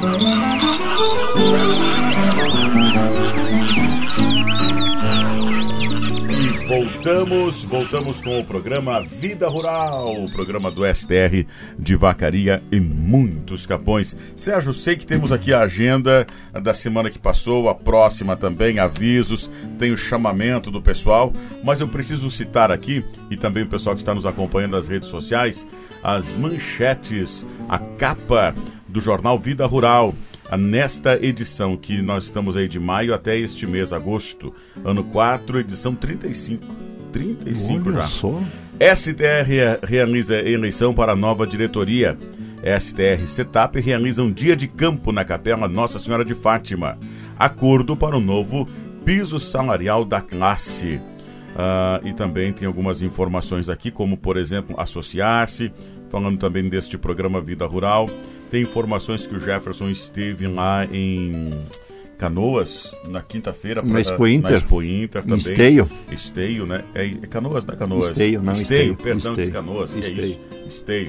Voltamos com o programa Vida Rural, o programa do STR de Vacaria e muitos Capões. Sérgio, sei que temos aqui a agenda da semana que passou, a próxima também, avisos, tem o chamamento do pessoal, mas eu preciso citar aqui, e também o pessoal que está nos acompanhando nas redes sociais, as manchetes, a capa do jornal Vida Rural. Nesta edição que nós estamos aí de maio até este mês, agosto, ano 4, edição 35 Olha já. Só. STR realiza eleição para a nova diretoria. STR Setap realiza um dia de campo na Capela Nossa Senhora de Fátima. Acordo para o novo piso salarial da classe. E também tem algumas informações aqui, como, por exemplo, associar-se, falando também deste programa Vida Rural. Tem informações que o Jefferson esteve lá em Canoas, na quinta-feira. Na Expo Inter também. Esteio, né? É Canoas, não é Canoas? Esteio, perdão, Esteio. Canoas, que é isso? Esteio.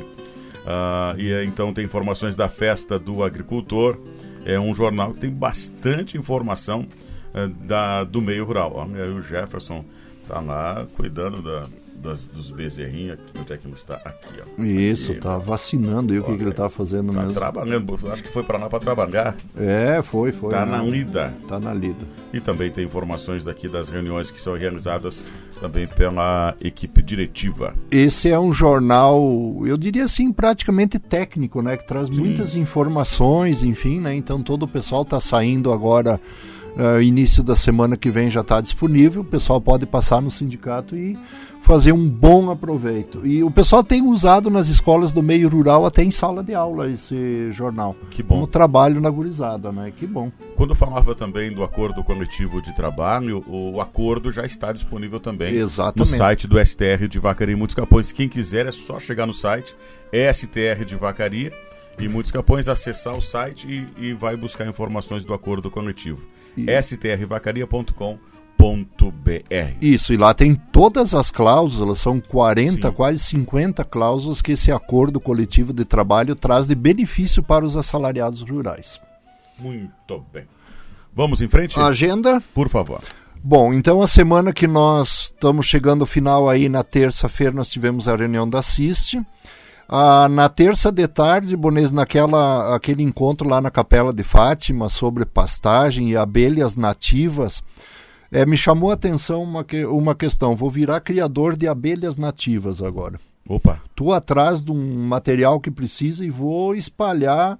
Então tem informações da Festa do Agricultor. É um jornal que tem bastante informação do meio rural. O Jefferson está lá cuidando dos bezerrinhos. Onde é que ele está? Aqui, ó. Isso, aqui, tá vacinando aí. O que ele tá fazendo mesmo? Trabalhando, acho que foi para lá para trabalhar. Foi. Tá na lida. Tá na lida. E também tem informações daqui das reuniões que são realizadas também pela equipe diretiva. Esse é um jornal, eu diria assim, praticamente técnico, né? Que traz muitas informações, enfim, né? Então todo o pessoal tá saindo agora. Início da semana que vem já está disponível, o pessoal pode passar no sindicato e fazer um bom aproveito. E o pessoal tem usado nas escolas do meio rural até em sala de aula esse jornal. Que bom. Como trabalho na gurizada, né? Que bom. Quando falava também do acordo coletivo de trabalho, o acordo já está disponível também. Exatamente. No site do STR de Vacaria e Muitos Capões. Quem quiser é só chegar no site, STR de Vacaria e Muitos Capões, acessar o site e vai buscar informações do acordo coletivo. strvacaria.com.br. Isso, e lá tem todas as cláusulas, são 40, Sim. quase 50 cláusulas que esse acordo coletivo de trabalho traz de benefício para os assalariados rurais. Muito bem. Vamos em frente? Agenda? Por favor. Bom, então a semana que nós estamos chegando ao final aí, na terça-feira nós tivemos a reunião da CIST. Na terça de tarde, Bonês, aquele encontro lá na Capela de Fátima sobre pastagem e abelhas nativas, me chamou a atenção uma questão. Vou virar criador de abelhas nativas agora. Opa! Estou atrás de um material que precisa e vou espalhar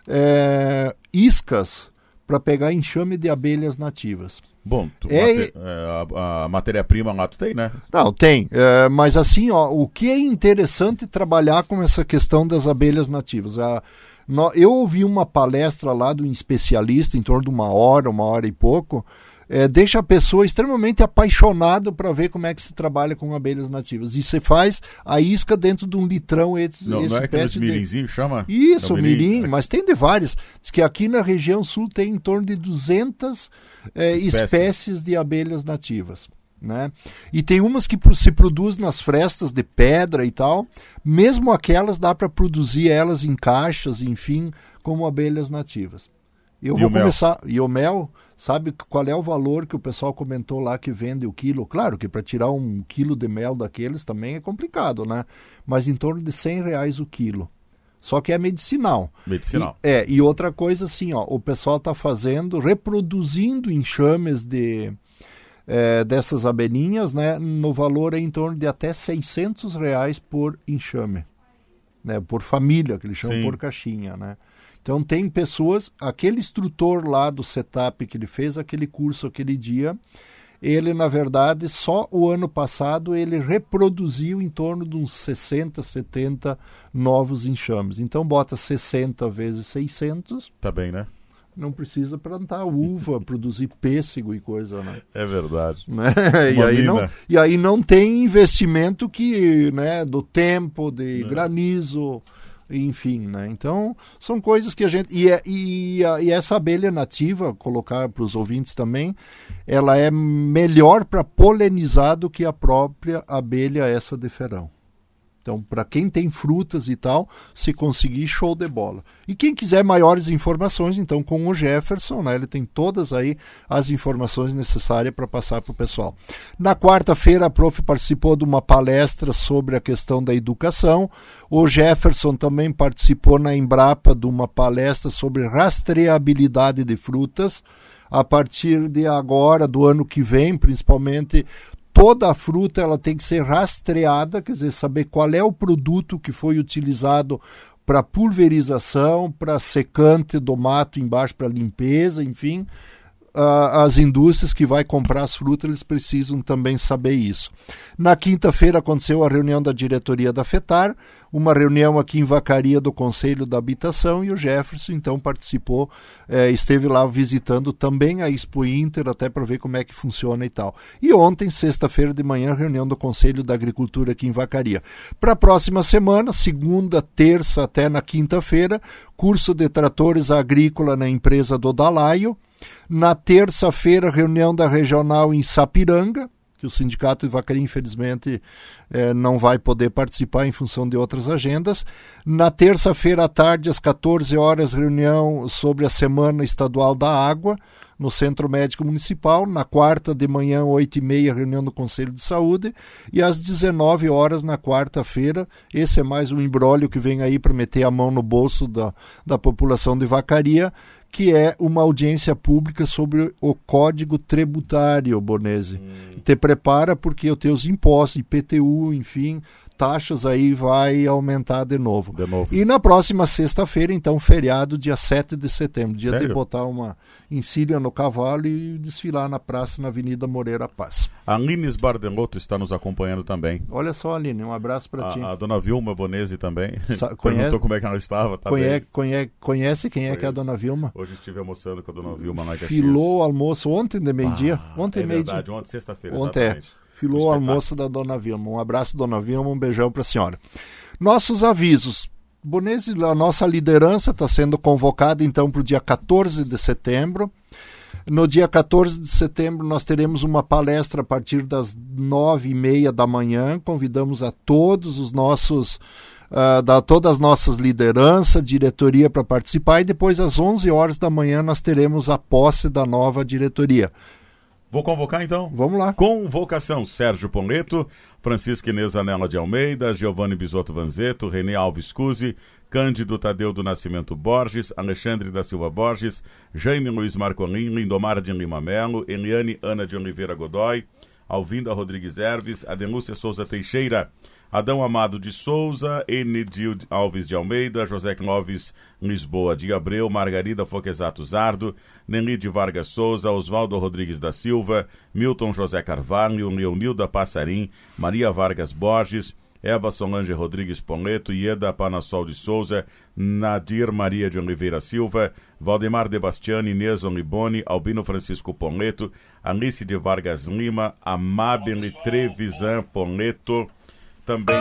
iscas para pegar enxame de abelhas nativas. Bom, a matéria-prima lá tu tem, né? Não, tem. Mas assim, o que é interessante trabalhar com essa questão das abelhas nativas. Eu ouvi uma palestra lá de um especialista, em torno de uma hora e pouco, deixa a pessoa extremamente apaixonada para ver como é que se trabalha com abelhas nativas. E você faz a isca dentro de um litrão. Não é aqueles mirinzinhos, chama? Isso, mirim, mas tem de vários. Diz que aqui na região sul tem em torno de 200 espécies de abelhas nativas. Né? E tem umas que se produzem nas frestas de pedra e tal. Mesmo aquelas dá para produzir elas em caixas, enfim, como abelhas nativas. Eu vou começar. E o mel, sabe qual é o valor que o pessoal comentou lá que vende o quilo? Claro que para tirar 1 quilo de mel daqueles também é complicado, né? Mas em torno de R$100 o quilo. Só que é medicinal. Medicinal. E outra coisa assim, o pessoal está reproduzindo enxames dessas abelhinhas, né? No valor em torno de até R$600 por enxame. Né? Por família, que eles chamam. Sim. Por caixinha, né? Então tem pessoas, aquele instrutor lá do Setap que ele fez aquele curso aquele dia, ele na verdade só o ano passado ele reproduziu em torno de uns 60, 70 novos enxames. Então bota 60 vezes 600. Tá bem, né? Não precisa plantar uva, produzir pêssego e coisa, né? É verdade. Né? E aí não tem investimento do tempo, de granizo... Enfim, né? Então, são coisas que a gente... E essa abelha nativa, colocar para os ouvintes também, ela é melhor para polinizar do que a própria abelha essa de ferão. Então, para quem tem frutas e tal, se conseguir, show de bola. E quem quiser maiores informações, então, com o Jefferson, né, ele tem todas aí as informações necessárias para passar para o pessoal. Na quarta-feira, a prof participou de uma palestra sobre a questão da educação. O Jefferson também participou na Embrapa de uma palestra sobre rastreabilidade de frutas. A partir de agora, do ano que vem, principalmente, toda a fruta ela tem que ser rastreada, quer dizer, saber qual é o produto que foi utilizado para pulverização, para secante do mato embaixo, para limpeza, enfim. As indústrias que vai comprar as frutas, eles precisam também saber isso. Na quinta-feira aconteceu a reunião da diretoria da FETAR, uma reunião aqui em Vacaria do Conselho da Habitação, e o Jefferson então participou, esteve lá visitando também a Expo Inter, até para ver como é que funciona e tal. E ontem, sexta-feira de manhã, reunião do Conselho da Agricultura aqui em Vacaria. Para a próxima semana, segunda, terça até na quinta-feira, curso de tratores agrícola na empresa do Dalaio. Na terça-feira, reunião da regional em Sapiranga, que o Sindicato de Vacaria, infelizmente, não vai poder participar em função de outras agendas. Na terça-feira à tarde, às 14 horas, reunião sobre a Semana Estadual da Água, no Centro Médico Municipal. Na quarta de manhã, 8h30, reunião do Conselho de Saúde. E às 19 horas, na quarta-feira, esse é mais um imbróglio que vem aí para meter a mão no bolso da população de Vacaria, que é uma audiência pública sobre o Código Tributário, Bornese. Te prepara porque os teus impostos, IPTU, enfim, taxas aí vai aumentar de novo. E na próxima sexta-feira, então, feriado, dia 7 de setembro, dia Sério? de botar uma encilha no cavalo e desfilar na praça, na Avenida Moreira Paz. A Lines Bardelotto está nos acompanhando também. Olha só, Aline, um abraço para ti. A dona Vilma Bonese também. Conhece, perguntou como é que ela estava. Tá conhece quem é que é a dona Vilma? Hoje estive almoçando com a dona Vilma lá em Caxias. Filou o almoço ontem de meio-dia. Ontem meio-dia. Verdade, ontem sexta-feira, Ontem exatamente. Filou o almoço da dona Vilma. Um abraço, dona Vilma, um beijão para a senhora. Nossos avisos. Bonese, a nossa liderança está sendo convocada então para o dia 14 de setembro. No dia 14 de setembro nós teremos uma palestra a partir das 9h30 da manhã. Convidamos a todos os nossos, todas as nossas lideranças, diretoria para participar, e depois às 11 horas da manhã nós teremos a posse da nova diretoria. Vou convocar então? Vamos lá. Convocação: Sérgio Ponleto, Francisca Inês Anela de Almeida, Giovanni Bisotto Vanzetto, René Alves Cusi, Cândido Tadeu do Nascimento Borges, Alexandre da Silva Borges, Jaime Luiz Marcolin, Lindomar de Lima Melo, Eliane Ana de Oliveira Godoy, Alvinda Rodrigues Herves, Adenúcia Souza Teixeira, Adão Amado de Souza, Enedil Alves de Almeida, José Clóvis Lisboa de Abreu, Margarida Foquesato Zardo, Nelly de Vargas Souza, Oswaldo Rodrigues da Silva, Milton José Carvalho, Leonilda Passarim, Maria Vargas Borges, Eva Solange Rodrigues Ponleto, Ieda Panassol de Souza, Nadir Maria de Oliveira Silva, Valdemar de Bastiani, Inês Oniboni, Albino Francisco Ponleto, Alice de Vargas Lima, Amabile Trevisan Ponleto, também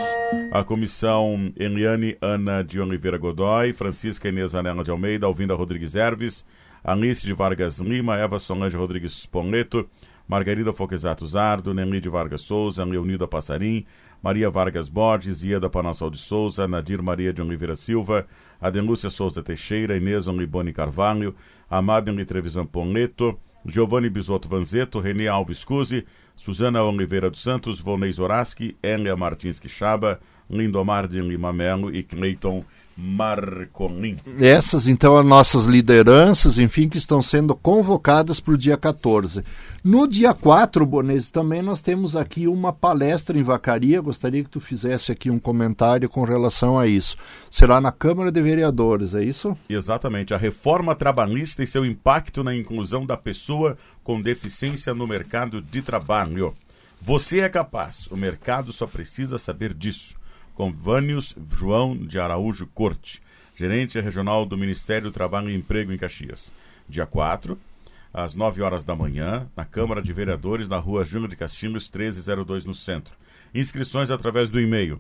a comissão Eliane Ana de Oliveira Godoy, Francisca Inês Anela de Almeida, Alvinda Rodrigues Herves, Alice de Vargas Lima, Eva Solange Rodrigues Ponleto, Margarida Foquesato Zardo, Nelly de Vargas Souza, Leonilda Passarim, Maria Vargas Borges, Ieda Panassol de Souza, Nadir Maria de Oliveira Silva, Adenúcia Souza Teixeira, Inês Oniboni Carvalho, Amabile Trevisan Ponleto, Giovanni Bisotto Vanzetto, René Alves Cusi, Suzana Oliveira dos Santos, Volney Zoraski, Elia Martins Quixaba, Lindomar de Lima Melo e Cleiton Marcolin. Essas, então, as nossas lideranças, enfim, que estão sendo convocadas para o dia 14. No dia 4, Bonese, também nós temos aqui uma palestra em Vacaria. Gostaria que tu fizesse aqui um comentário com relação a isso. Será na Câmara de Vereadores, é isso? Exatamente. A reforma trabalhista e seu impacto na inclusão da pessoa com deficiência no mercado de trabalho. Você é capaz. O mercado só precisa saber disso. Com Vânios João de Araújo Corte, gerente regional do Ministério do Trabalho e Emprego em Caxias. Dia 4, às 9 horas da manhã, na Câmara de Vereadores, na rua Júnior de Castilhos, 1302, no centro. Inscrições através do e-mail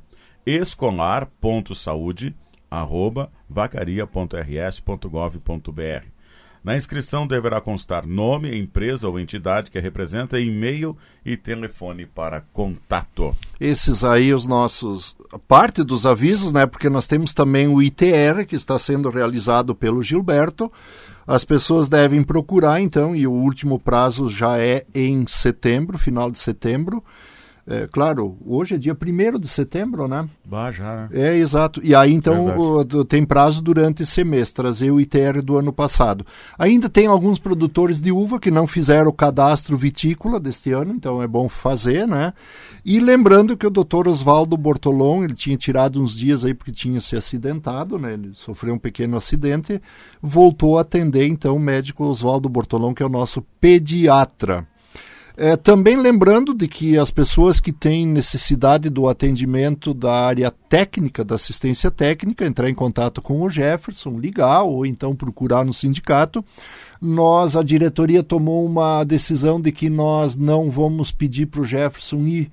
escolar.saude@vacaria.rs.gov.br. Na inscrição deverá constar nome, empresa ou entidade que representa, e-mail e telefone para contato. Esses aí os nossos, parte dos avisos, né? Porque nós temos também o ITR, que está sendo realizado pelo Gilberto. As pessoas devem procurar, então, e o último prazo já é em setembro, final de setembro. Claro, hoje é dia 1º de setembro, né? Já, né? Exato. E aí, então, tem prazo durante esse mês, trazer o ITR do ano passado. Ainda tem alguns produtores de uva que não fizeram o cadastro vitícola deste ano, então é bom fazer, né? E lembrando que o Dr. Oswaldo Bortolom, ele tinha tirado uns dias aí porque tinha se acidentado, né? Ele sofreu um pequeno acidente, voltou a atender, então, o médico Oswaldo Bortolom, que é o nosso pediatra. Também lembrando de que as pessoas que têm necessidade do atendimento da área técnica, da assistência técnica, entrar em contato com o Jefferson, ligar ou então procurar no sindicato. A diretoria tomou uma decisão de que nós não vamos pedir para o Jefferson ir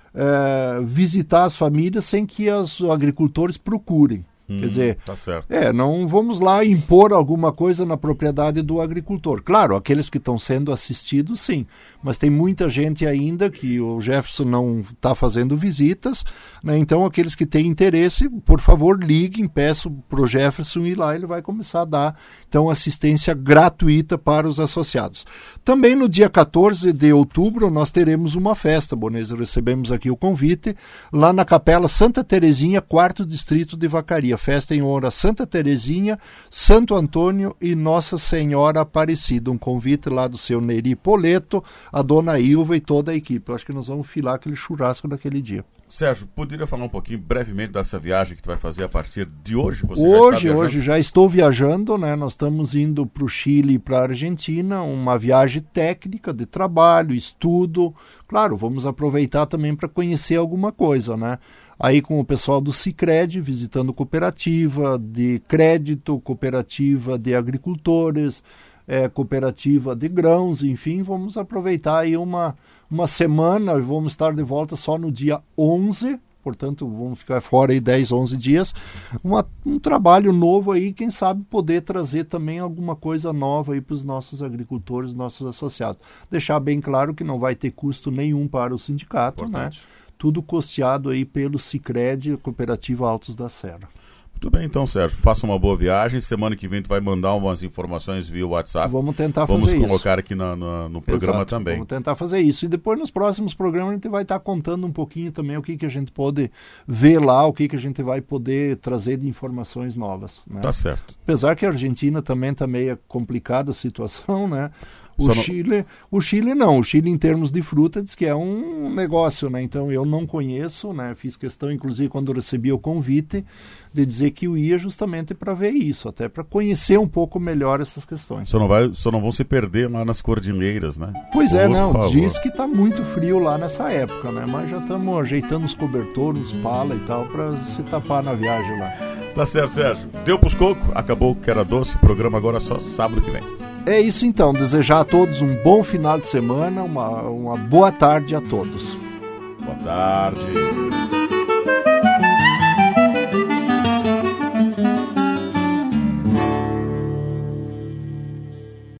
visitar as famílias sem que os agricultores procurem. Quer dizer, tá certo. Não vamos lá impor alguma coisa na propriedade do agricultor. Claro, aqueles que estão sendo assistidos, sim, mas tem muita gente ainda que o Jefferson não está fazendo visitas, né? Então aqueles que têm interesse, por favor, liguem, peço para o Jefferson ir lá, ele vai começar a dar, então, assistência gratuita para os associados. Também no dia 14 de outubro nós teremos uma festa, Boneza, recebemos aqui o convite, lá na Capela Santa Terezinha, 4º Distrito de Vacaria. Festa em honra a Santa Terezinha, Santo Antônio e Nossa Senhora Aparecida. Um convite lá do seu Neri Poleto, a dona Ilva e toda a equipe. Eu acho que nós vamos filar aquele churrasco daquele dia. Sérgio, poderia falar um pouquinho brevemente dessa viagem que tu vai fazer a partir de hoje? Hoje já estou viajando, né? Nós estamos indo para o Chile e para a Argentina, uma viagem técnica de trabalho, estudo. Claro, vamos aproveitar também para conhecer alguma coisa, né? Aí com o pessoal do Sicredi, visitando cooperativa de crédito, cooperativa de agricultores, cooperativa de grãos, enfim, vamos aproveitar aí uma semana e vamos estar de volta só no dia 11, portanto vamos ficar fora aí 10, 11 dias, um trabalho novo aí, quem sabe poder trazer também alguma coisa nova aí para os nossos agricultores, nossos associados. Deixar bem claro que não vai ter custo nenhum para o sindicato, importante, né? Tudo custeado aí pelo Sicredi, Cooperativa Altos da Serra. Muito bem, então, Sérgio, faça uma boa viagem. Semana que vem tu vai mandar umas informações via WhatsApp. Vamos tentar fazer isso. Vamos colocar aqui no programa. Exato, também. Vamos tentar fazer isso. E depois, nos próximos programas, a gente vai estar contando um pouquinho também o que a gente pode ver lá, o que a gente vai poder trazer de informações novas, né? Tá certo. Apesar que a Argentina também está meio complicada a situação, né? O Chile em termos de fruta diz que é um negócio, né? Então eu não conheço, né? Fiz questão, inclusive, quando recebi o convite, de dizer que eu ia justamente para ver isso, até para conhecer um pouco melhor essas questões. Só não vão se perder lá nas cordilheiras, né? Pois é, não. Diz que está muito frio lá nessa época, né? Mas já estamos ajeitando os cobertores, os pala e tal, para se tapar na viagem lá. Tá certo, Sérgio. Deu pros cocos, acabou o que era doce, o programa agora é só sábado que vem. É isso então, desejar a todos um bom final de semana, uma boa tarde a todos. Boa tarde.